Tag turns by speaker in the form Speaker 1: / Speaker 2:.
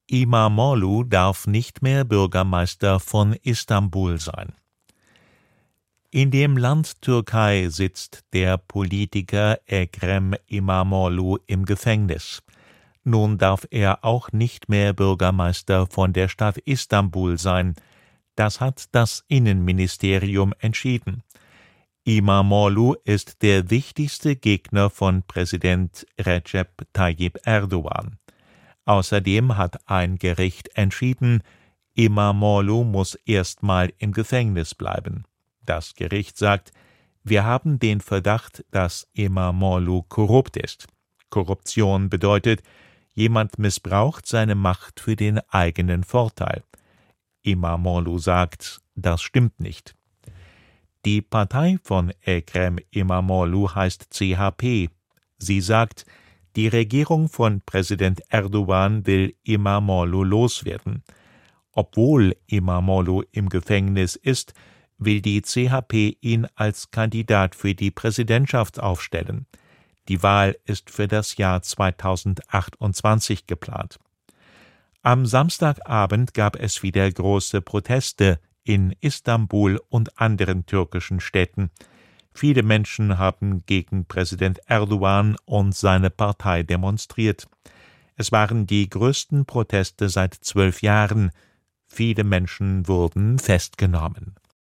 Speaker 1: İmamoğlu darf nicht mehr Bürgermeister von Istanbul sein. In dem Land Türkei sitzt der Politiker Ekrem İmamoğlu im Gefängnis. Nun darf er auch nicht mehr Bürgermeister von der Stadt Istanbul sein. Das hat das Innenministerium entschieden. İmamoğlu ist der wichtigste Gegner von Präsident Recep Tayyip Erdogan. Außerdem hat ein Gericht entschieden, İmamoğlu muss erstmal im Gefängnis bleiben. Das Gericht sagt, wir haben den Verdacht, dass İmamoğlu korrupt ist. Korruption bedeutet, jemand missbraucht seine Macht für den eigenen Vorteil. İmamoğlu sagt, das stimmt nicht. Die Partei von Ekrem İmamoğlu heißt CHP. Sie sagt, die Regierung von Präsident Erdogan will İmamoğlu loswerden. Obwohl İmamoğlu im Gefängnis ist, will die CHP ihn als Kandidat für die Präsidentschaft aufstellen. Die Wahl ist für das Jahr 2028 geplant. Am Samstagabend gab es wieder große Proteste in Istanbul und anderen türkischen Städten. Viele Menschen haben gegen Präsident Erdogan und seine Partei demonstriert. Es waren die größten Proteste seit 12 Jahren. Viele Menschen wurden festgenommen.